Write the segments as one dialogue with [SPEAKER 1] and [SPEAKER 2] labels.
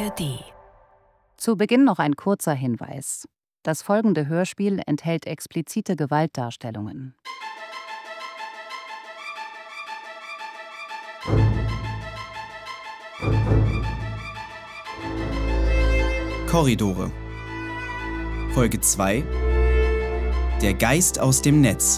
[SPEAKER 1] ARD.
[SPEAKER 2] Zu Beginn noch ein kurzer Hinweis. Das folgende Hörspiel enthält explizite Gewaltdarstellungen.
[SPEAKER 3] Korridore. Folge 2: Der Geist aus dem Netz.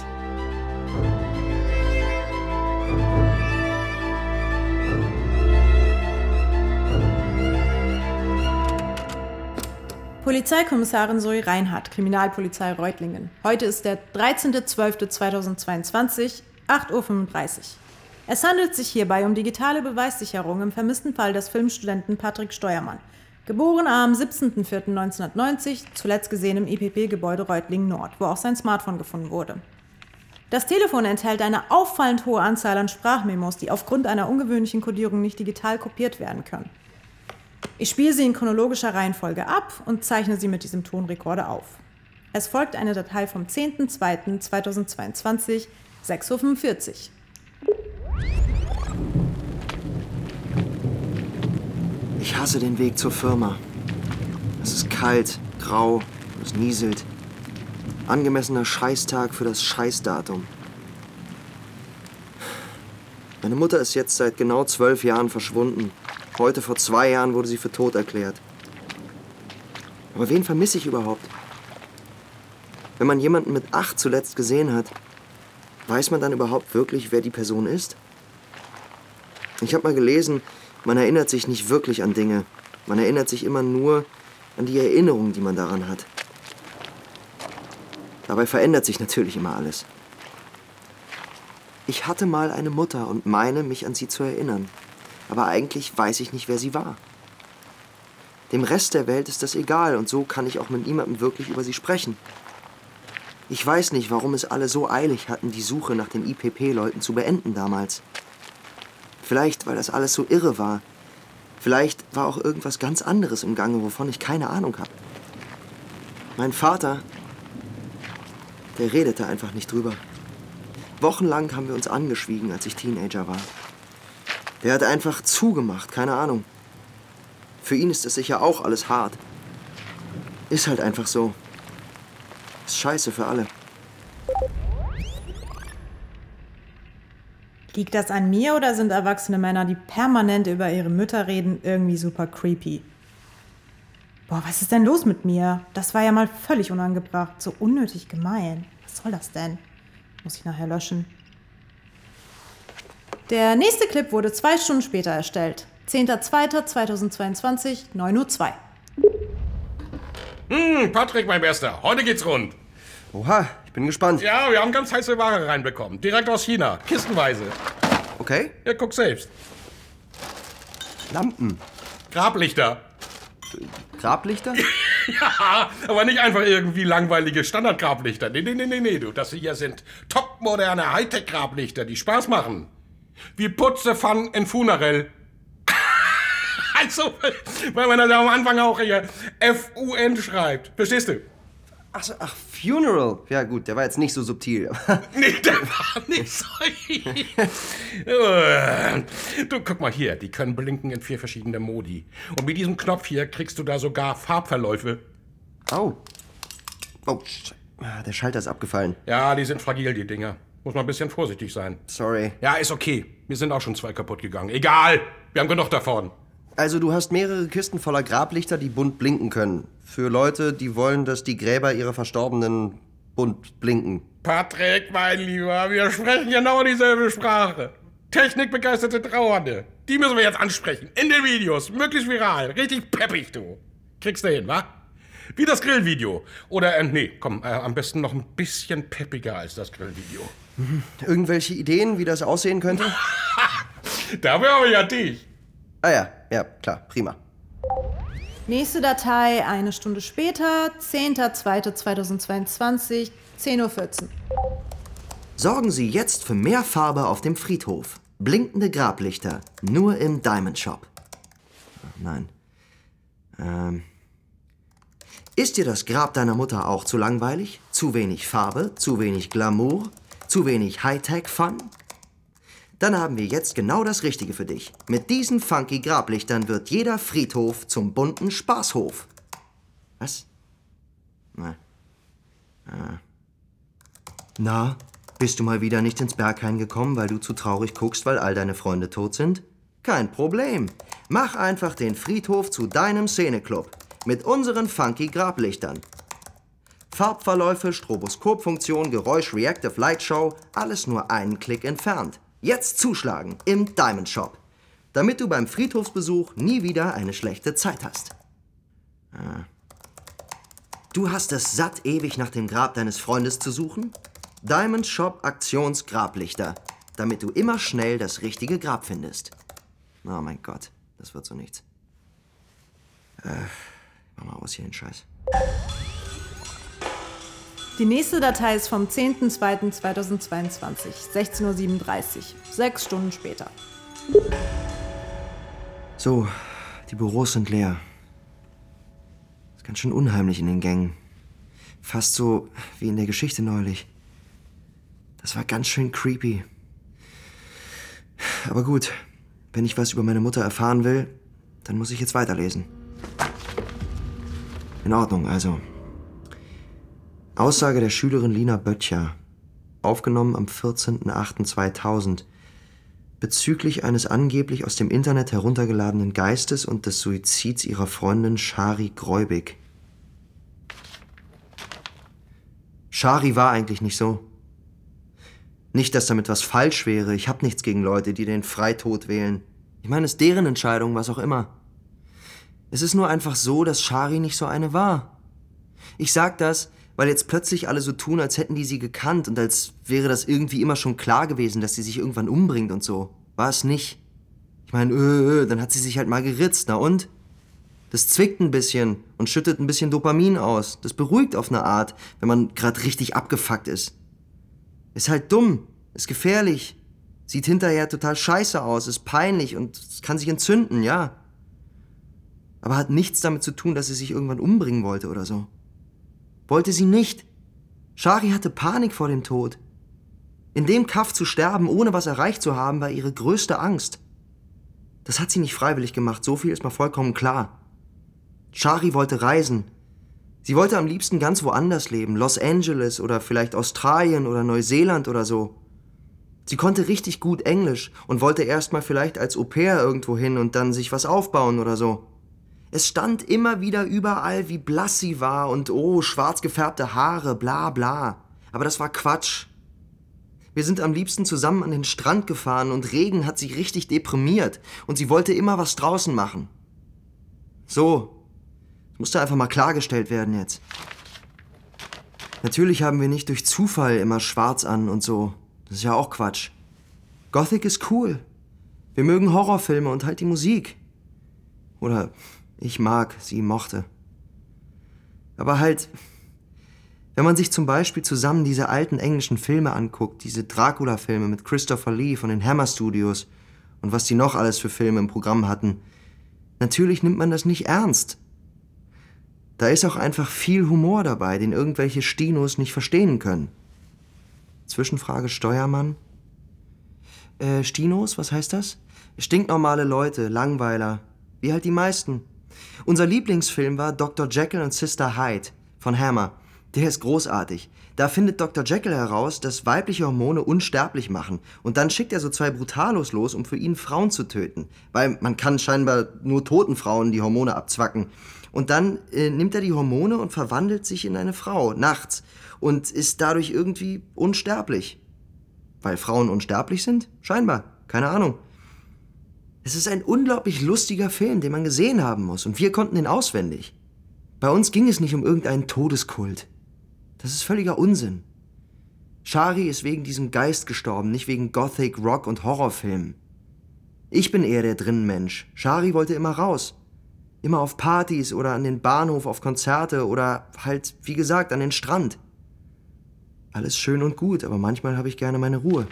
[SPEAKER 4] Polizeikommissarin Zoe Reinhardt, Kriminalpolizei Reutlingen. Heute ist der 13.12.2022, 8:35 Uhr. Es handelt sich hierbei um digitale Beweissicherung im vermissten Fall des Filmstudenten Patrick Steuermann. Geboren am 17.04.1990, zuletzt gesehen im IPP-Gebäude Reutlingen Nord, wo auch sein Smartphone gefunden wurde. Das Telefon enthält eine auffallend hohe Anzahl an Sprachmemos, die aufgrund einer ungewöhnlichen Kodierung nicht digital kopiert werden können. Ich spiele sie in chronologischer Reihenfolge ab und zeichne sie mit diesem Tonrekorder auf. Es folgt eine Datei vom 10.02.2022, 6:45 Uhr.
[SPEAKER 5] Ich hasse den Weg zur Firma. Es ist kalt, grau, es nieselt. Angemessener Scheißtag für das Scheißdatum. Meine Mutter ist jetzt seit genau 12 Jahren verschwunden. Heute vor 2 Jahren wurde sie für tot erklärt. Aber wen vermisse ich überhaupt? Wenn man jemanden mit 8 zuletzt gesehen hat, weiß man dann überhaupt wirklich, wer die Person ist? Ich habe mal gelesen, man erinnert sich nicht wirklich an Dinge. Man erinnert sich immer nur an die Erinnerung, die man daran hat. Dabei verändert sich natürlich immer alles. Ich hatte mal eine Mutter und meine, mich an sie zu erinnern. Aber eigentlich weiß ich nicht, wer sie war. Dem Rest der Welt ist das egal und so kann ich auch mit niemandem wirklich über sie sprechen. Ich weiß nicht, warum es alle so eilig hatten, die Suche nach den IPP-Leuten zu beenden damals. Vielleicht, weil das alles so irre war. Vielleicht war auch irgendwas ganz anderes im Gange, wovon ich keine Ahnung habe. Mein Vater, der redete einfach nicht drüber. Wochenlang haben wir uns angeschwiegen, als ich Teenager war. Der hat einfach zugemacht, keine Ahnung. Für ihn ist es sicher auch alles hart. Ist halt einfach so. Ist scheiße für alle.
[SPEAKER 4] Liegt das an mir oder sind erwachsene Männer, die permanent über ihre Mütter reden, irgendwie super creepy? Boah, was ist denn los mit mir? Das war ja mal völlig unangebracht. So unnötig gemein. Was soll das denn? Muss ich nachher löschen. Der nächste Clip wurde 2 Stunden später erstellt. 10.02.2022, 9:02 Uhr.
[SPEAKER 6] Patrick, mein Bester, heute geht's rund.
[SPEAKER 5] Oha, ich bin gespannt.
[SPEAKER 6] Ja, wir haben ganz heiße Ware reinbekommen. Direkt aus China, kistenweise.
[SPEAKER 5] Okay.
[SPEAKER 6] Ja, guck selbst.
[SPEAKER 5] Lampen.
[SPEAKER 6] Grablichter.
[SPEAKER 5] Grablichter?
[SPEAKER 6] Ja, aber nicht einfach irgendwie langweilige Standardgrablichter. Nee, du. Das hier sind topmoderne Hightech-Grablichter, die Spaß machen. Wie Putzepfannen in Funerell. Also, weil man da am Anfang auch hier F-U-N schreibt. Verstehst du?
[SPEAKER 5] Ach, Funeral. Ja gut, der war jetzt nicht so subtil.
[SPEAKER 6] Nee, der war nicht so. Du, guck mal hier, die können blinken in 4 verschiedene Modi. Und mit diesem Knopf hier kriegst du da sogar Farbverläufe.
[SPEAKER 5] Oh, der Schalter ist abgefallen.
[SPEAKER 6] Ja, die sind fragil, die Dinger. Muss man ein bisschen vorsichtig sein.
[SPEAKER 5] Sorry.
[SPEAKER 6] Ja, ist okay. Mir sind auch schon 2 kaputt gegangen. Egal, wir haben genug davon.
[SPEAKER 5] Also du hast mehrere Kisten voller Grablichter, die bunt blinken können. Für Leute, die wollen, dass die Gräber ihrer Verstorbenen bunt blinken.
[SPEAKER 6] Patrick, mein Lieber, wir sprechen genau dieselbe Sprache. Technikbegeisterte Trauernde. Die müssen wir jetzt ansprechen. In den Videos. Möglichst viral. Richtig peppig, du. Kriegst du hin, wa? Wie das Grillvideo. Oder, am besten noch ein bisschen peppiger als das Grillvideo.
[SPEAKER 5] Irgendwelche Ideen, wie das aussehen könnte?
[SPEAKER 6] Dafür habe ich ja dich.
[SPEAKER 5] Ah ja, klar, prima.
[SPEAKER 4] Nächste Datei, 1 Stunde später, 10.02.2022, 10:14 Uhr.
[SPEAKER 5] Sorgen Sie jetzt für mehr Farbe auf dem Friedhof. Blinkende Grablichter, nur im Diamond Shop. Nein. Ist dir das Grab deiner Mutter auch zu langweilig? Zu wenig Farbe, zu wenig Glamour, zu wenig Hightech-Fun? Dann haben wir jetzt genau das Richtige für dich. Mit diesen funky Grablichtern wird jeder Friedhof zum bunten Spaßhof. Was? Na, bist du mal wieder nicht ins Berghain gekommen, weil du zu traurig guckst, weil all deine Freunde tot sind? Kein Problem. Mach einfach den Friedhof zu deinem Szeneclub. Mit unseren funky Grablichtern. Farbverläufe, Stroboskopfunktion, Geräusch, Reactive Light Show, alles nur einen Klick entfernt. Jetzt zuschlagen im Diamond Shop, damit du beim Friedhofsbesuch nie wieder eine schlechte Zeit hast. Du hast es satt, ewig nach dem Grab deines Freundes zu suchen? Diamond Shop Aktionsgrablichter, damit du immer schnell das richtige Grab findest. Oh mein Gott, das wird so nichts. Mach mal aus hier den Scheiß.
[SPEAKER 4] Die nächste Datei ist vom 10.02.2022, 16:37 Uhr, 6 Stunden später.
[SPEAKER 5] So, die Büros sind leer. Ist ganz schön unheimlich in den Gängen. Fast so wie in der Geschichte neulich. Das war ganz schön creepy. Aber gut, wenn ich was über meine Mutter erfahren will, dann muss ich jetzt weiterlesen. In Ordnung, also. Aussage der Schülerin Lina Böttcher, aufgenommen am 14.08.2000, bezüglich eines angeblich aus dem Internet heruntergeladenen Geistes und des Suizids ihrer Freundin Shari Gräubig. Shari war eigentlich nicht so. Nicht, dass damit was falsch wäre. Ich hab nichts gegen Leute, die den Freitod wählen. Ich meine, es ist deren Entscheidung, was auch immer. Es ist nur einfach so, dass Shari nicht so eine war. Ich sag das, weil jetzt plötzlich alle so tun, als hätten die sie gekannt und als wäre das irgendwie immer schon klar gewesen, dass sie sich irgendwann umbringt und so. War es nicht. Ich meine, dann hat sie sich halt mal geritzt, na und? Das zwickt ein bisschen und schüttet ein bisschen Dopamin aus. Das beruhigt auf eine Art, wenn man gerade richtig abgefuckt ist. Ist halt dumm, ist gefährlich, sieht hinterher total scheiße aus, ist peinlich und es kann sich entzünden, ja. Aber hat nichts damit zu tun, dass sie sich irgendwann umbringen wollte oder so. Wollte sie nicht. Shari hatte Panik vor dem Tod. In dem Kaff zu sterben, ohne was erreicht zu haben, war ihre größte Angst. Das hat sie nicht freiwillig gemacht, so viel ist mal vollkommen klar. Shari wollte reisen. Sie wollte am liebsten ganz woanders leben, Los Angeles oder vielleicht Australien oder Neuseeland oder so. Sie konnte richtig gut Englisch und wollte erstmal vielleicht als Au-pair irgendwo hin und dann sich was aufbauen oder so. Es stand immer wieder überall, wie blass sie war und schwarz gefärbte Haare, bla bla. Aber das war Quatsch. Wir sind am liebsten zusammen an den Strand gefahren und Regen hat sie richtig deprimiert und sie wollte immer was draußen machen. So, das musste einfach mal klargestellt werden jetzt. Natürlich haben wir nicht durch Zufall immer schwarz an und so. Das ist ja auch Quatsch. Gothic ist cool. Wir mögen Horrorfilme und halt die Musik. Oder ich mag, sie mochte. Aber halt, wenn man sich zum Beispiel zusammen diese alten englischen Filme anguckt, diese Dracula-Filme mit Christopher Lee von den Hammer Studios und was die noch alles für Filme im Programm hatten, natürlich nimmt man das nicht ernst. Da ist auch einfach viel Humor dabei, den irgendwelche Stinos nicht verstehen können. Zwischenfrage Steuermann. Stinos, was heißt das? Stinknormale Leute, Langweiler. Wie halt die meisten. Unser Lieblingsfilm war Dr. Jekyll und Sister Hyde von Hammer. Der ist großartig. Da findet Dr. Jekyll heraus, dass weibliche Hormone unsterblich machen. Und dann schickt er so 2 Brutalos los, um für ihn Frauen zu töten. Weil man kann scheinbar nur toten Frauen die Hormone abzwacken. Und dann nimmt er die Hormone und verwandelt sich in eine Frau, nachts. Und ist dadurch irgendwie unsterblich. Weil Frauen unsterblich sind? Scheinbar. Keine Ahnung. Es ist ein unglaublich lustiger Film, den man gesehen haben muss. Und wir konnten ihn auswendig. Bei uns ging es nicht um irgendeinen Todeskult. Das ist völliger Unsinn. Shari ist wegen diesem Geist gestorben, nicht wegen Gothic, Rock und Horrorfilmen. Ich bin eher der Drinnenmensch. Shari wollte immer raus. Immer auf Partys oder an den Bahnhof, auf Konzerte oder halt, wie gesagt, an den Strand. Alles schön und gut, aber manchmal habe ich gerne meine Ruhe.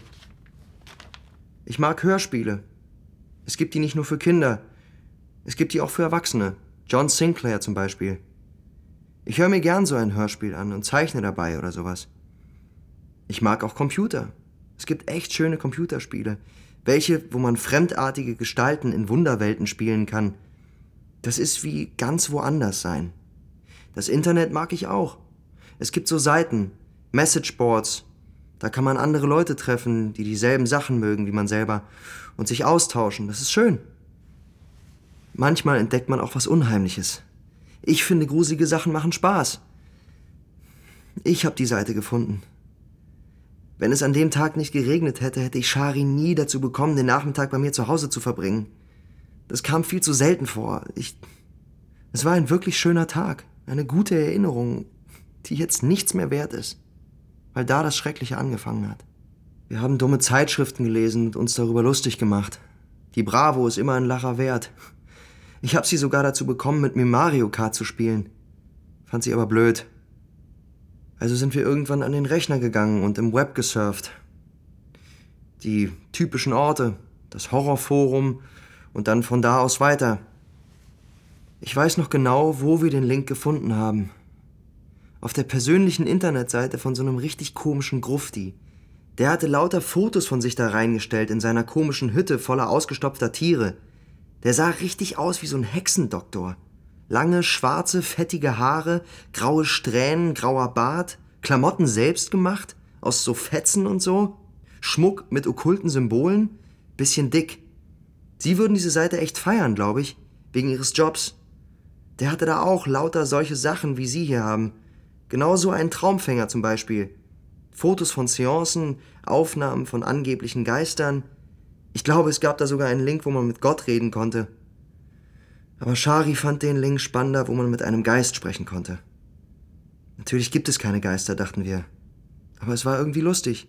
[SPEAKER 5] Ich mag Hörspiele. Es gibt die nicht nur für Kinder. Es gibt die auch für Erwachsene. John Sinclair zum Beispiel. Ich höre mir gern so ein Hörspiel an und zeichne dabei oder sowas. Ich mag auch Computer. Es gibt echt schöne Computerspiele. Welche, wo man fremdartige Gestalten in Wunderwelten spielen kann. Das ist wie ganz woanders sein. Das Internet mag ich auch. Es gibt so Seiten, Messageboards. Da kann man andere Leute treffen, die dieselben Sachen mögen wie man selber und sich austauschen. Das ist schön. Manchmal entdeckt man auch was Unheimliches. Ich finde, gruselige Sachen machen Spaß. Ich habe die Seite gefunden. Wenn es an dem Tag nicht geregnet hätte, hätte ich Shari nie dazu bekommen, den Nachmittag bei mir zu Hause zu verbringen. Das kam viel zu selten vor. Es war ein wirklich schöner Tag. Eine gute Erinnerung, die jetzt nichts mehr wert ist. Weil da das Schreckliche angefangen hat. Wir haben dumme Zeitschriften gelesen und uns darüber lustig gemacht. Die Bravo ist immer ein Lacher wert. Ich habe sie sogar dazu bekommen, mit mir Mario Kart zu spielen. Fand sie aber blöd. Also sind wir irgendwann an den Rechner gegangen und im Web gesurft. Die typischen Orte, das Horrorforum und dann von da aus weiter. Ich weiß noch genau, wo wir den Link gefunden haben. Auf der persönlichen Internetseite von so einem richtig komischen Grufti. Der hatte lauter Fotos von sich da reingestellt in seiner komischen Hütte voller ausgestopfter Tiere. Der sah richtig aus wie so ein Hexendoktor. Lange, schwarze, fettige Haare, graue Strähnen, grauer Bart, Klamotten selbst gemacht, aus so Fetzen und so, Schmuck mit okkulten Symbolen, bisschen dick. Sie würden diese Seite echt feiern, glaube ich, wegen ihres Jobs. Der hatte da auch lauter solche Sachen, wie Sie hier haben. Genauso einen Traumfänger zum Beispiel. Fotos von Seancen, Aufnahmen von angeblichen Geistern. Ich glaube, es gab da sogar einen Link, wo man mit Gott reden konnte. Aber Shari fand den Link spannender, wo man mit einem Geist sprechen konnte. Natürlich gibt es keine Geister, dachten wir. Aber es war irgendwie lustig.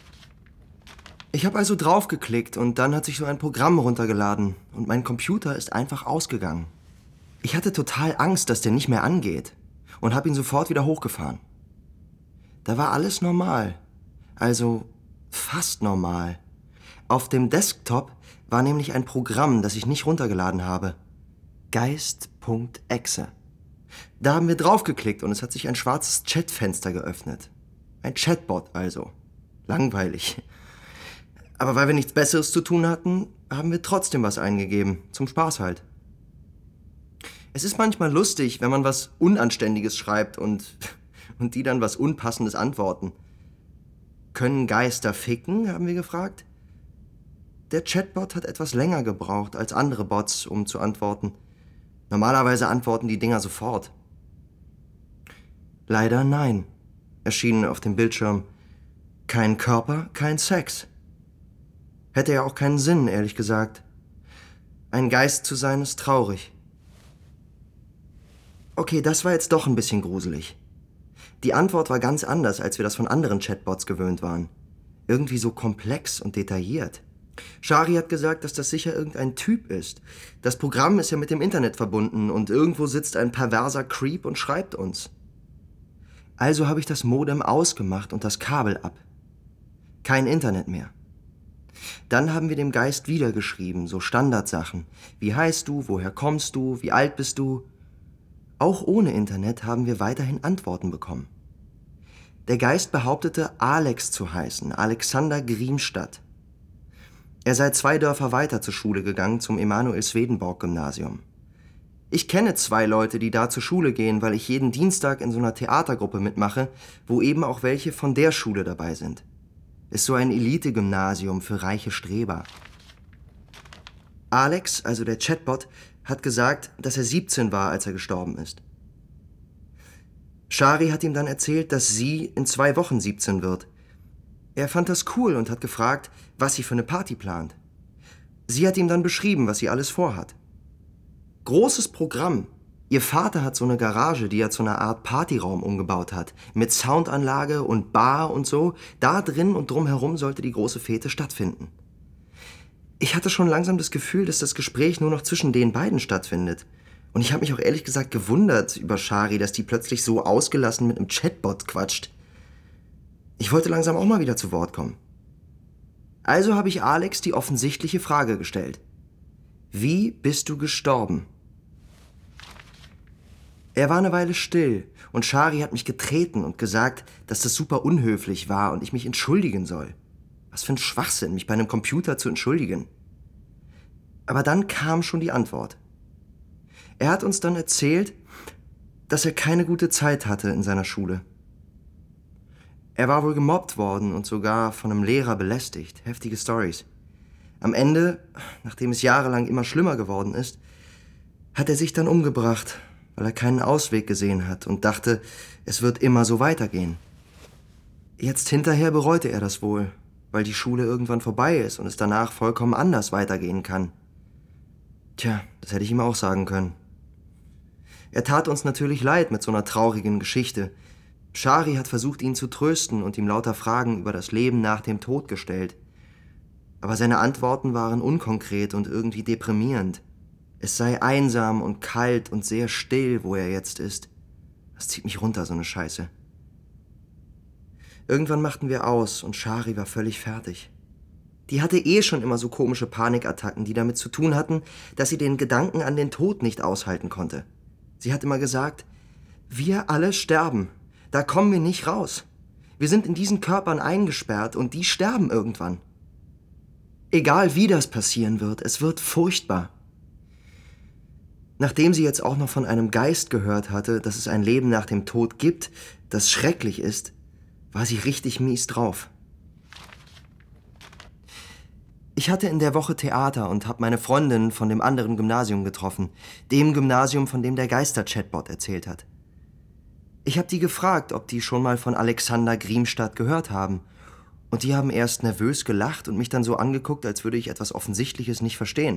[SPEAKER 5] Ich habe also draufgeklickt und dann hat sich so ein Programm runtergeladen und mein Computer ist einfach ausgegangen. Ich hatte total Angst, dass der nicht mehr angeht und habe ihn sofort wieder hochgefahren. Da war alles normal. Also fast normal. Auf dem Desktop war nämlich ein Programm, das ich nicht runtergeladen habe. Geist.exe. Da haben wir draufgeklickt und es hat sich ein schwarzes Chatfenster geöffnet. Ein Chatbot also. Langweilig. Aber weil wir nichts Besseres zu tun hatten, haben wir trotzdem was eingegeben. Zum Spaß halt. Es ist manchmal lustig, wenn man was Unanständiges schreibt und die dann was Unpassendes antworten. Können Geister ficken, haben wir gefragt. Der Chatbot hat etwas länger gebraucht als andere Bots, um zu antworten. Normalerweise antworten die Dinger sofort. Leider nein, erschien auf dem Bildschirm. Kein Körper, kein Sex. Hätte ja auch keinen Sinn, ehrlich gesagt. Ein Geist zu sein ist traurig. Okay, das war jetzt doch ein bisschen gruselig. Die Antwort war ganz anders, als wir das von anderen Chatbots gewöhnt waren. Irgendwie so komplex und detailliert. Shari hat gesagt, dass das sicher irgendein Typ ist. Das Programm ist ja mit dem Internet verbunden und irgendwo sitzt ein perverser Creep und schreibt uns. Also habe ich das Modem ausgemacht und das Kabel ab. Kein Internet mehr. Dann haben wir dem Geist wieder geschrieben, so Standardsachen. Wie heißt du, woher kommst du, wie alt bist du? Auch ohne Internet haben wir weiterhin Antworten bekommen. Der Geist behauptete, Alex zu heißen, Alexander Griemstadt. Er sei 2 Dörfer weiter zur Schule gegangen, zum Emanuel-Swedenborg-Gymnasium. Ich kenne 2 Leute, die da zur Schule gehen, weil ich jeden Dienstag in so einer Theatergruppe mitmache, wo eben auch welche von der Schule dabei sind. Ist so ein Elite-Gymnasium für reiche Streber. Alex, also der Chatbot, hat gesagt, dass er 17 war, als er gestorben ist. Shari hat ihm dann erzählt, dass sie in 2 Wochen 17 wird. Er fand das cool und hat gefragt, was sie für eine Party plant. Sie hat ihm dann beschrieben, was sie alles vorhat. Großes Programm. Ihr Vater hat so eine Garage, die er zu einer Art Partyraum umgebaut hat. Mit Soundanlage und Bar und so. Da drin und drumherum sollte die große Fete stattfinden. Ich hatte schon langsam das Gefühl, dass das Gespräch nur noch zwischen den beiden stattfindet. Und ich habe mich auch ehrlich gesagt gewundert über Shari, dass die plötzlich so ausgelassen mit einem Chatbot quatscht. Ich wollte langsam auch mal wieder zu Wort kommen. Also habe ich Alex die offensichtliche Frage gestellt. Wie bist du gestorben? Er war eine Weile still und Shari hat mich getreten und gesagt, dass das super unhöflich war und ich mich entschuldigen soll. Was für ein Schwachsinn, mich bei einem Computer zu entschuldigen. Aber dann kam schon die Antwort. Er hat uns dann erzählt, dass er keine gute Zeit hatte in seiner Schule. Er war wohl gemobbt worden und sogar von einem Lehrer belästigt. Heftige Storys. Am Ende, nachdem es jahrelang immer schlimmer geworden ist, hat er sich dann umgebracht, weil er keinen Ausweg gesehen hat und dachte, es wird immer so weitergehen. Jetzt hinterher bereute er das wohl, weil die Schule irgendwann vorbei ist und es danach vollkommen anders weitergehen kann. Tja, das hätte ich ihm auch sagen können. Er tat uns natürlich leid mit so einer traurigen Geschichte. Shari hat versucht, ihn zu trösten und ihm lauter Fragen über das Leben nach dem Tod gestellt. Aber seine Antworten waren unkonkret und irgendwie deprimierend. Es sei einsam und kalt und sehr still, wo er jetzt ist. Das zieht mich runter, so eine Scheiße. Irgendwann machten wir aus und Shari war völlig fertig. Die hatte schon immer so komische Panikattacken, die damit zu tun hatten, dass sie den Gedanken an den Tod nicht aushalten konnte. Sie hat immer gesagt, wir alle sterben, da kommen wir nicht raus. Wir sind in diesen Körpern eingesperrt und die sterben irgendwann. Egal wie das passieren wird, es wird furchtbar. Nachdem sie jetzt auch noch von einem Geist gehört hatte, dass es ein Leben nach dem Tod gibt, das schrecklich ist, war sie richtig mies drauf. Ich hatte in der Woche Theater und habe meine Freundin von dem anderen Gymnasium getroffen. Dem Gymnasium, von dem der Geister-Chatbot erzählt hat. Ich habe die gefragt, ob die schon mal von Alexander Griemstadt gehört haben. Und die haben erst nervös gelacht und mich dann so angeguckt, als würde ich etwas Offensichtliches nicht verstehen.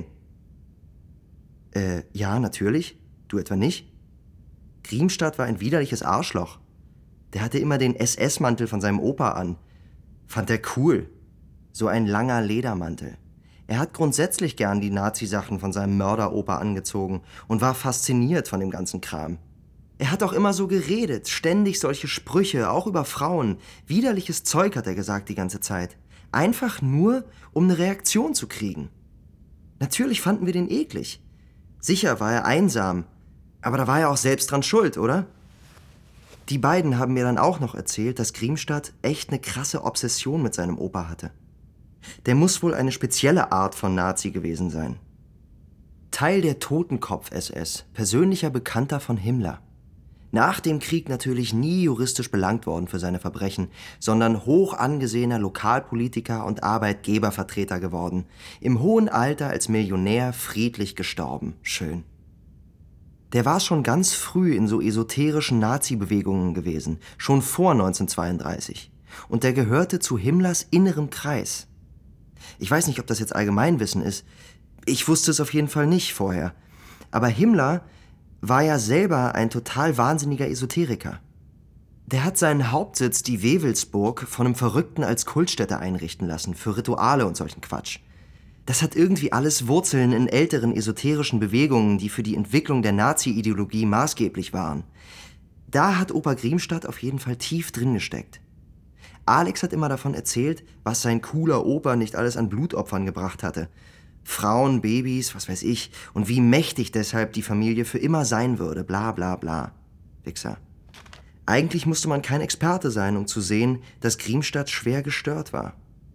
[SPEAKER 5] Ja, natürlich. Du etwa nicht? Griemstadt war ein widerliches Arschloch. Der hatte immer den SS-Mantel von seinem Opa an. Fand er cool. So ein langer Ledermantel. Er hat grundsätzlich gern die Nazi-Sachen von seinem Mörder-Opa angezogen und war fasziniert von dem ganzen Kram. Er hat auch immer so geredet, ständig solche Sprüche, auch über Frauen. Widerliches Zeug hat er gesagt die ganze Zeit. Einfach nur, um eine Reaktion zu kriegen. Natürlich fanden wir den eklig. Sicher war er einsam, aber da war er auch selbst dran schuld, oder? Die beiden haben mir dann auch noch erzählt, dass Griemstadt echt eine krasse Obsession mit seinem Opa hatte. Der muss wohl eine spezielle Art von Nazi gewesen sein. Teil der Totenkopf-SS, persönlicher Bekannter von Himmler. Nach dem Krieg natürlich nie juristisch belangt worden für seine Verbrechen, sondern hoch angesehener Lokalpolitiker und Arbeitgebervertreter geworden. Im hohen Alter als Millionär friedlich gestorben. Schön. Der war schon ganz früh in so esoterischen Nazi-Bewegungen gewesen, schon vor 1932. Und der gehörte zu Himmlers innerem Kreis. Ich weiß nicht, ob das jetzt Allgemeinwissen ist. Ich wusste es auf jeden Fall nicht vorher. Aber Himmler war ja selber ein total wahnsinniger Esoteriker. Der hat seinen Hauptsitz, die Wewelsburg, von einem Verrückten als Kultstätte einrichten lassen, für Rituale und solchen Quatsch. Das hat irgendwie alles Wurzeln in älteren esoterischen Bewegungen, die für die Entwicklung der Nazi-Ideologie maßgeblich waren. Da hat Opa Griemstadt auf jeden Fall tief drin gesteckt. Alex hat immer davon erzählt, was sein cooler Opa nicht alles an Blutopfern gebracht hatte. Frauen, Babys, was weiß ich, und wie mächtig deshalb die Familie für immer sein würde, bla bla bla. Wichser. Eigentlich musste man kein Experte sein, um zu sehen, dass Griemstadt schwer gestört war.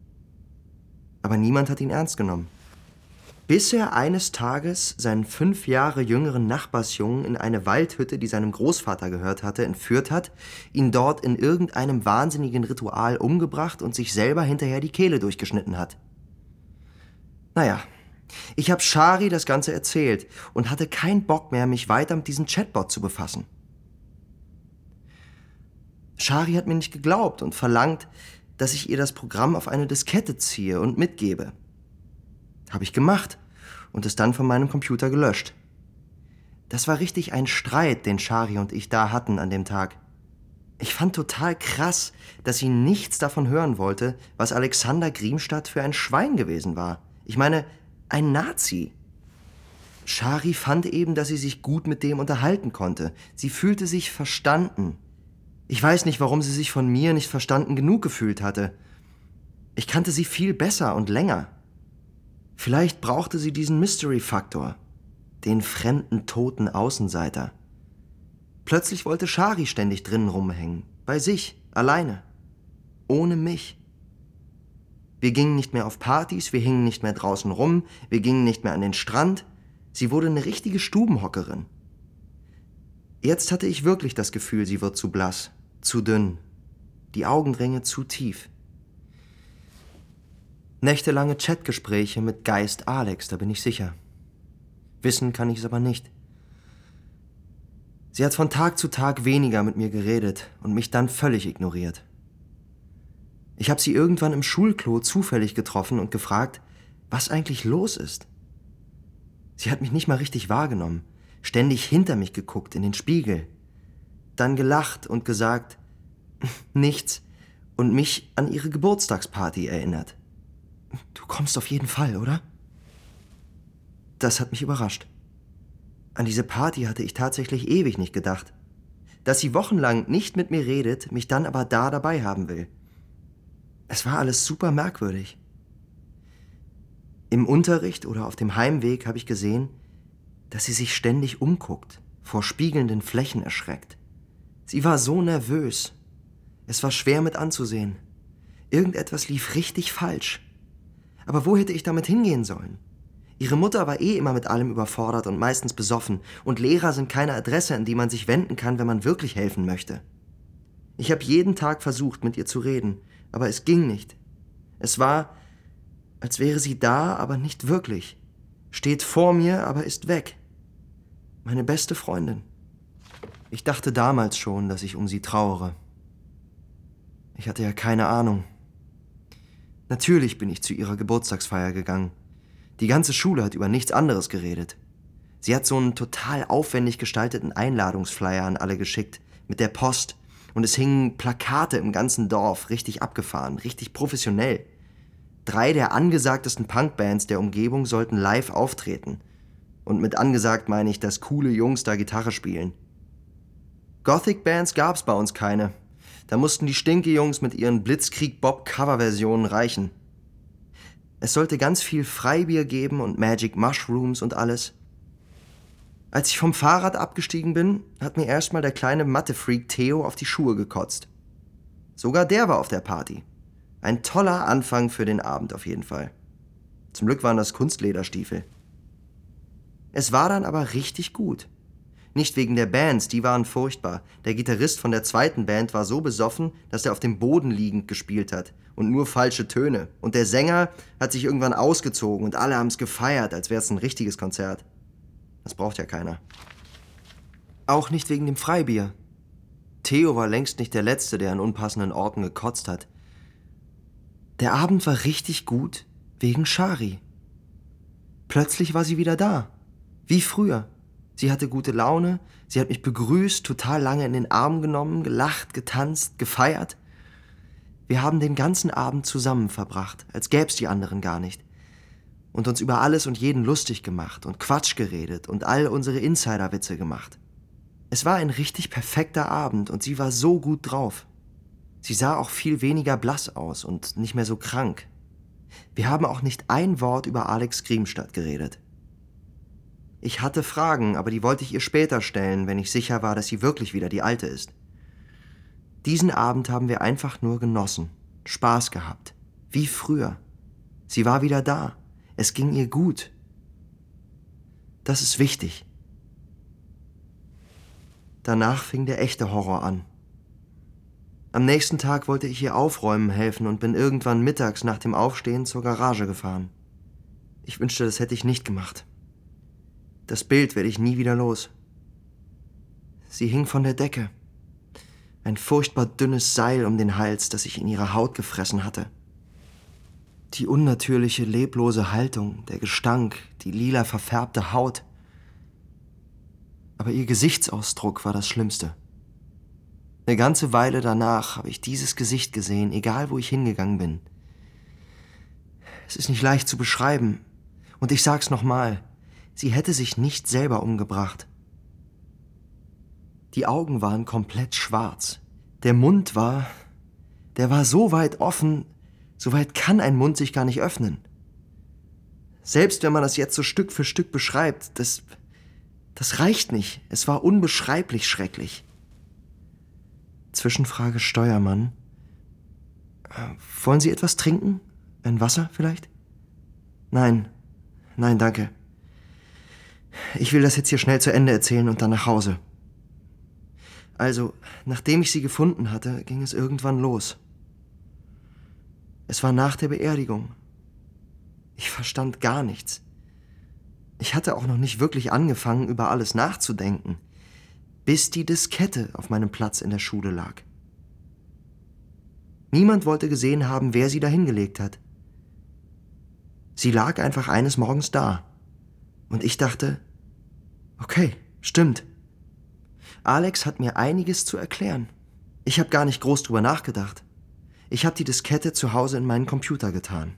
[SPEAKER 5] Aber niemand hat ihn ernst genommen. Bis er eines Tages seinen 5 Jahre jüngeren Nachbarsjungen in eine Waldhütte, die seinem Großvater gehört hatte, entführt hat, ihn dort in irgendeinem wahnsinnigen Ritual umgebracht und sich selber hinterher die Kehle durchgeschnitten hat. Naja, ich habe Shari das Ganze erzählt und hatte keinen Bock mehr, mich weiter mit diesem Chatbot zu befassen. Shari hat mir nicht geglaubt und verlangt, dass ich ihr das Programm auf eine Diskette ziehe und mitgebe. Habe ich gemacht und es dann von meinem Computer gelöscht. Das war richtig ein Streit, den Shari und ich da hatten an dem Tag. Ich fand total krass, dass sie nichts davon hören wollte, was Alexander Griemstadt für ein Schwein gewesen war. Ich meine, ein Nazi. Shari fand eben, dass sie sich gut mit dem unterhalten konnte. Sie fühlte sich verstanden. Ich weiß nicht, warum sie sich von mir nicht verstanden genug gefühlt hatte. Ich kannte sie viel besser und länger. Vielleicht brauchte sie diesen Mystery-Faktor, den fremden, toten Außenseiter. Plötzlich wollte Shari ständig drinnen rumhängen, bei sich, alleine, ohne mich. Wir gingen nicht mehr auf Partys, wir hingen nicht mehr draußen rum, wir gingen nicht mehr an den Strand. Sie wurde eine richtige Stubenhockerin. Jetzt hatte ich wirklich das Gefühl, sie wird zu blass, zu dünn, die Augenringe zu tief. Nächtelange Chatgespräche mit Geist Alex, da bin ich sicher. Wissen kann ich es aber nicht. Sie hat von Tag zu Tag weniger mit mir geredet und mich dann völlig ignoriert. Ich habe sie irgendwann im Schulklo zufällig getroffen und gefragt, was eigentlich los ist. Sie hat mich nicht mal richtig wahrgenommen, ständig hinter mich geguckt in den Spiegel, dann gelacht und gesagt, nichts, und mich an ihre Geburtstagsparty erinnert. Du kommst auf jeden Fall, oder? Das hat mich überrascht. An diese Party hatte ich tatsächlich ewig nicht gedacht. Dass sie wochenlang nicht mit mir redet, mich dann aber da dabei haben will. Es war alles super merkwürdig. Im Unterricht oder auf dem Heimweg habe ich gesehen, dass sie sich ständig umguckt, vor spiegelnden Flächen erschreckt. Sie war so nervös. Es war schwer mit anzusehen. Irgendetwas lief richtig falsch. Aber wo hätte ich damit hingehen sollen? Ihre Mutter war immer mit allem überfordert und meistens besoffen, und Lehrer sind keine Adresse, an die man sich wenden kann, wenn man wirklich helfen möchte. Ich habe jeden Tag versucht, mit ihr zu reden, aber es ging nicht. Es war, als wäre sie da, aber nicht wirklich. Steht vor mir, aber ist weg. Meine beste Freundin. Ich dachte damals schon, dass ich um sie trauere. Ich hatte ja keine Ahnung. Natürlich bin ich zu ihrer Geburtstagsfeier gegangen. Die ganze Schule hat über nichts anderes geredet. Sie hat so einen total aufwendig gestalteten Einladungsflyer an alle geschickt, mit der Post. Und es hingen Plakate im ganzen Dorf, richtig abgefahren, richtig professionell. 3 der angesagtesten Punkbands der Umgebung sollten live auftreten. Und mit angesagt meine ich, dass coole Jungs da Gitarre spielen. Gothic-Bands gab's bei uns keine. Da mussten die Stinke-Jungs mit ihren Blitzkrieg-Bob-Coverversionen reichen. Es sollte ganz viel Freibier geben und Magic Mushrooms und alles. Als ich vom Fahrrad abgestiegen bin, hat mir erstmal der kleine Mathe-Freak Theo auf die Schuhe gekotzt. Sogar der war auf der Party. Ein toller Anfang für den Abend auf jeden Fall. Zum Glück waren das Kunstlederstiefel. Es war dann aber richtig gut. Nicht wegen der Bands, die waren furchtbar. Der Gitarrist von der zweiten Band war so besoffen, dass er auf dem Boden liegend gespielt hat und nur falsche Töne. Und der Sänger hat sich irgendwann ausgezogen und alle haben es gefeiert, als wäre es ein richtiges Konzert. Das braucht ja keiner. Auch nicht wegen dem Freibier. Theo war längst nicht der Letzte, der an unpassenden Orten gekotzt hat. Der Abend war richtig gut wegen Shari. Plötzlich war sie wieder da. Wie früher. Sie hatte gute Laune, sie hat mich begrüßt, total lange in den Arm genommen, gelacht, getanzt, gefeiert. Wir haben den ganzen Abend zusammen verbracht, als gäb's die anderen gar nicht. Und uns über alles und jeden lustig gemacht und Quatsch geredet und all unsere Insider-Witze gemacht. Es war ein richtig perfekter Abend und sie war so gut drauf. Sie sah auch viel weniger blass aus und nicht mehr so krank. Wir haben auch nicht ein Wort über Alex Griemstadt geredet. Ich hatte Fragen, aber die wollte ich ihr später stellen, wenn ich sicher war, dass sie wirklich wieder die Alte ist. Diesen Abend haben wir einfach nur genossen, Spaß gehabt, wie früher. Sie war wieder da, es ging ihr gut. Das ist wichtig. Danach fing der echte Horror an. Am nächsten Tag wollte ich ihr aufräumen helfen und bin irgendwann mittags nach dem Aufstehen zur Garage gefahren. Ich wünschte, das hätte ich nicht gemacht. Das Bild werde ich nie wieder los. Sie hing von der Decke. Ein furchtbar dünnes Seil um den Hals, das sich in ihre Haut gefressen hatte. Die unnatürliche, leblose Haltung, der Gestank, die lila verfärbte Haut. Aber ihr Gesichtsausdruck war das Schlimmste. Eine ganze Weile danach habe ich dieses Gesicht gesehen, egal wo ich hingegangen bin. Es ist nicht leicht zu beschreiben. Und ich sag's nochmal. Sie hätte sich nicht selber umgebracht. Die Augen waren komplett schwarz. Der Mund war so weit offen, so weit kann ein Mund sich gar nicht öffnen. Selbst wenn man das jetzt so Stück für Stück beschreibt, das reicht nicht. Es war unbeschreiblich schrecklich. Zwischenfrage Steuermann. Wollen Sie etwas trinken? Ein Wasser vielleicht? Nein, danke. Ich will das jetzt hier schnell zu Ende erzählen und dann nach Hause. Also, nachdem ich sie gefunden hatte, ging es irgendwann los. Es war nach der Beerdigung. Ich verstand gar nichts. Ich hatte auch noch nicht wirklich angefangen, über alles nachzudenken, bis die Diskette auf meinem Platz in der Schule lag. Niemand wollte gesehen haben, wer sie da hingelegt hat. Sie lag einfach eines Morgens da. Und ich dachte, okay, stimmt. Alex hat mir einiges zu erklären. Ich habe gar nicht groß drüber nachgedacht. Ich habe die Diskette zu Hause in meinen Computer getan.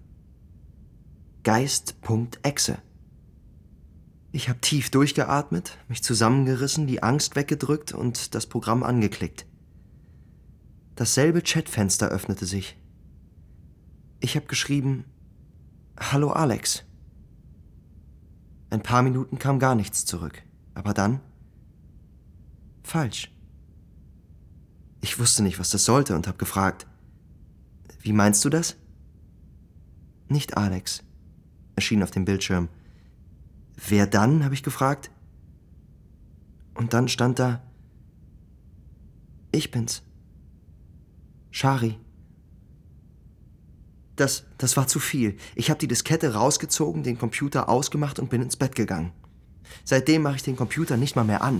[SPEAKER 5] Geist.exe. Ich habe tief durchgeatmet, mich zusammengerissen, die Angst weggedrückt und das Programm angeklickt. Dasselbe Chatfenster öffnete sich. Ich habe geschrieben, Hallo Alex. Ein paar Minuten kam gar nichts zurück, aber dann falsch. Ich wusste nicht, was das sollte und habe gefragt, wie meinst du das? Nicht Alex, erschien auf dem Bildschirm. Wer dann, habe ich gefragt. Und dann stand da, ich bin's. Shari. Das war zu viel. Ich habe die Diskette rausgezogen, den Computer ausgemacht und bin ins Bett gegangen. Seitdem mache ich den Computer nicht mal mehr an.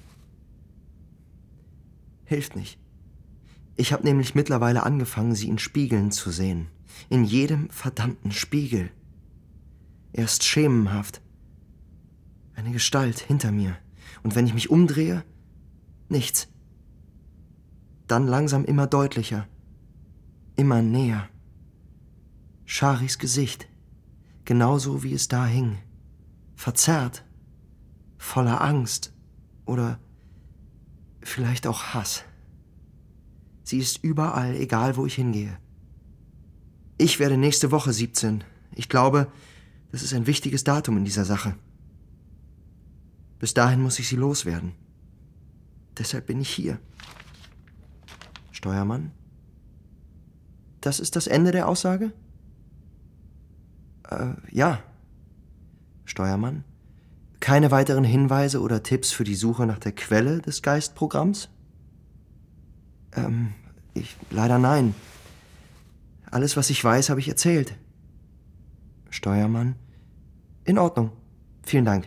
[SPEAKER 5] Hilft nicht. Ich habe nämlich mittlerweile angefangen, sie in Spiegeln zu sehen. In jedem verdammten Spiegel. Erst schemenhaft. Eine Gestalt hinter mir. Und wenn ich mich umdrehe, nichts. Dann langsam immer deutlicher. Immer näher. Sharis Gesicht. Genauso wie es da hing. Verzerrt. Voller Angst. Oder vielleicht auch Hass. Sie ist überall, egal wo ich hingehe. Ich werde nächste Woche 17. Ich glaube, das ist ein wichtiges Datum in dieser Sache. Bis dahin muss ich sie loswerden. Deshalb bin ich hier. Steuermann? Das ist das Ende der Aussage? Ja. Steuermann? Keine weiteren Hinweise oder Tipps für die Suche nach der Quelle des Geistprogramms? Leider nein. Alles, was ich weiß, habe ich erzählt. Steuermann? In Ordnung. Vielen Dank.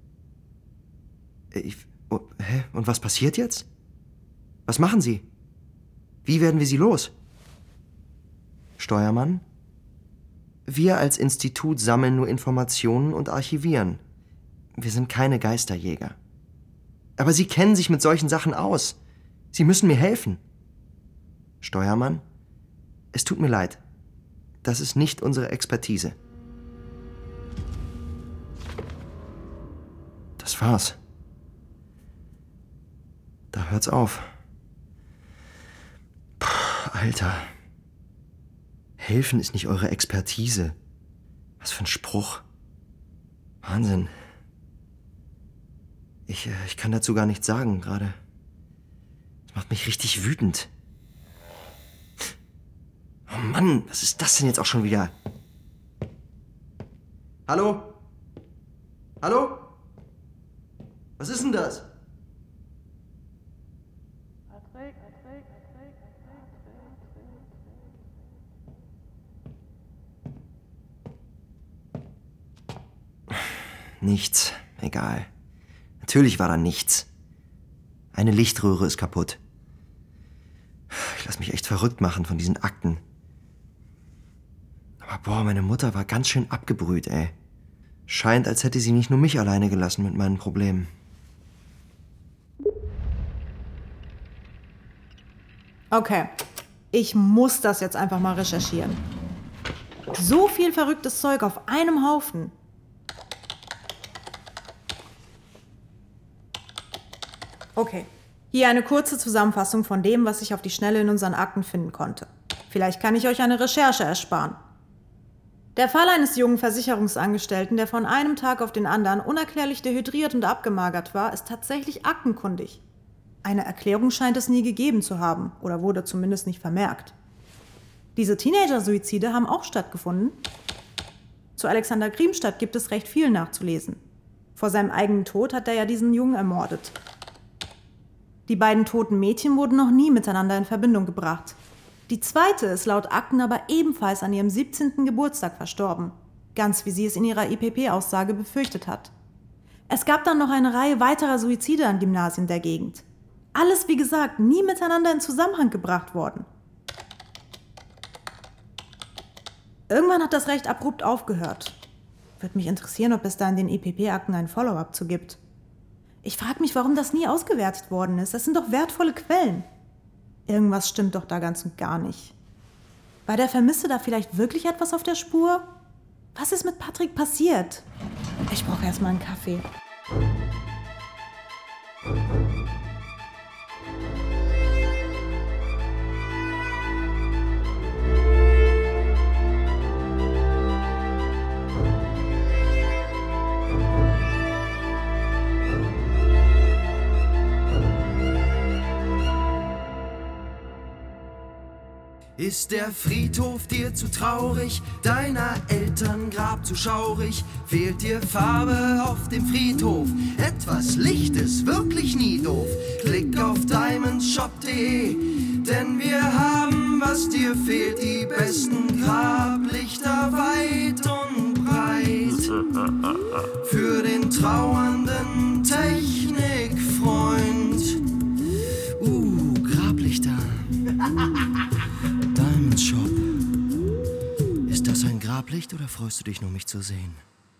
[SPEAKER 5] Und was passiert jetzt? Was machen Sie? Wie werden wir sie los? Steuermann? Wir als Institut sammeln nur Informationen und archivieren. Wir sind keine Geisterjäger. Aber Sie kennen sich mit solchen Sachen aus. Sie müssen mir helfen. Steuermann? Es tut mir leid. Das ist nicht unsere Expertise. Das war's. Da hört's auf. Puh, Alter. Helfen ist nicht eure Expertise. Was für ein Spruch. Wahnsinn. Ich kann dazu gar nichts sagen gerade. Das macht mich richtig wütend. Oh Mann, was ist das denn jetzt auch schon wieder? Hallo? Hallo? Was ist denn das? Nichts. Egal. Natürlich war da nichts. Eine Lichtröhre ist kaputt. Ich lasse mich echt verrückt machen von diesen Akten. Aber boah, meine Mutter war ganz schön abgebrüht, ey. Scheint, als hätte sie nicht nur mich alleine gelassen mit meinen Problemen.
[SPEAKER 4] Okay, ich muss das jetzt einfach mal recherchieren. So viel verrücktes Zeug auf einem Haufen. Okay, hier eine kurze Zusammenfassung von dem, was ich auf die Schnelle in unseren Akten finden konnte. Vielleicht kann ich euch eine Recherche ersparen. Der Fall eines jungen Versicherungsangestellten, der von einem Tag auf den anderen unerklärlich dehydriert und abgemagert war, ist tatsächlich aktenkundig. Eine Erklärung scheint es nie gegeben zu haben oder wurde zumindest nicht vermerkt. Diese Teenager-Suizide haben auch stattgefunden. Zu Alexander Grimstadt gibt es recht viel nachzulesen. Vor seinem eigenen Tod hat er ja diesen Jungen ermordet. Die beiden toten Mädchen wurden noch nie miteinander in Verbindung gebracht. Die zweite ist laut Akten aber ebenfalls an ihrem 17. Geburtstag verstorben. Ganz wie sie es in ihrer IPP-Aussage befürchtet hat. Es gab dann noch eine Reihe weiterer Suizide an Gymnasien der Gegend. Alles, wie gesagt, nie miteinander in Zusammenhang gebracht worden. Irgendwann hat das recht abrupt aufgehört. Würde mich interessieren, ob es da in den IPP-Akten ein Follow-up zu gibt. Ich frage mich, warum das nie ausgewertet worden ist. Das sind doch wertvolle Quellen. Irgendwas stimmt doch da ganz und gar nicht. War der Vermisste da vielleicht wirklich etwas auf der Spur? Was ist mit Patrick passiert? Ich brauche erstmal einen Kaffee.
[SPEAKER 1] Ist der Friedhof dir zu traurig, deiner Eltern Grab zu schaurig? Fehlt dir Farbe auf dem Friedhof? Etwas Licht ist wirklich nie doof. Klick auf diamondshop.de, denn wir haben, was dir fehlt, die besten Grablichter weit und breit. Für den trauernden Technikfreund. Grablichter. Diamond Shop. Ist das ein Grablicht oder freust du dich nur, mich zu sehen?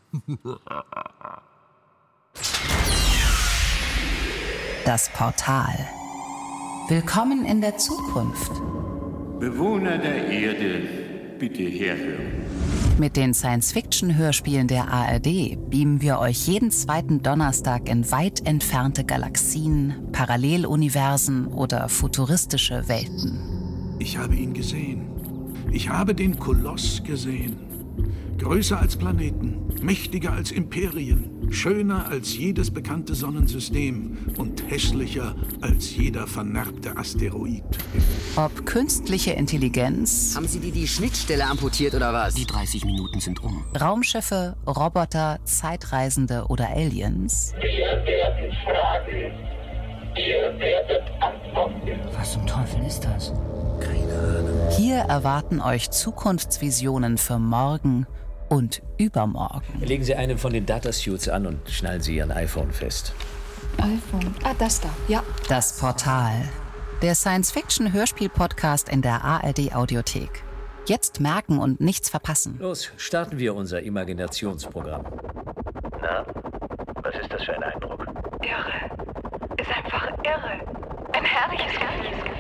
[SPEAKER 2] Das Portal. Willkommen in der Zukunft.
[SPEAKER 7] Bewohner der Erde, bitte herhören.
[SPEAKER 2] Mit den Science-Fiction-Hörspielen der ARD beamen wir euch jeden zweiten Donnerstag in weit entfernte Galaxien, Paralleluniversen oder futuristische Welten.
[SPEAKER 8] Ich habe ihn gesehen. Ich habe den Koloss gesehen. Größer als Planeten, mächtiger als Imperien, schöner als jedes bekannte Sonnensystem und hässlicher als jeder vernarbte Asteroid.
[SPEAKER 2] Ob künstliche Intelligenz,
[SPEAKER 9] Haben Sie die Schnittstelle amputiert oder was?
[SPEAKER 7] Die 30 Minuten sind um.
[SPEAKER 2] Raumschiffe, Roboter, Zeitreisende oder Aliens,
[SPEAKER 10] Wir werden fragen. Ihr werdet antworten.
[SPEAKER 9] Was zum Teufel ist das?
[SPEAKER 2] hier erwarten euch Zukunftsvisionen für morgen und übermorgen.
[SPEAKER 11] Legen Sie einen von den Datasuits an und schnallen Sie Ihren iPhone fest.
[SPEAKER 12] iPhone. Das da, ja.
[SPEAKER 2] Das Portal. Der Science-Fiction-Hörspiel-Podcast in der ARD-Audiothek. Jetzt merken und nichts verpassen.
[SPEAKER 11] Los, starten wir unser Imaginationsprogramm. Na, was ist das für ein Eindruck?
[SPEAKER 12] Irre. Ist einfach irre. Ein herrliches Gefühl.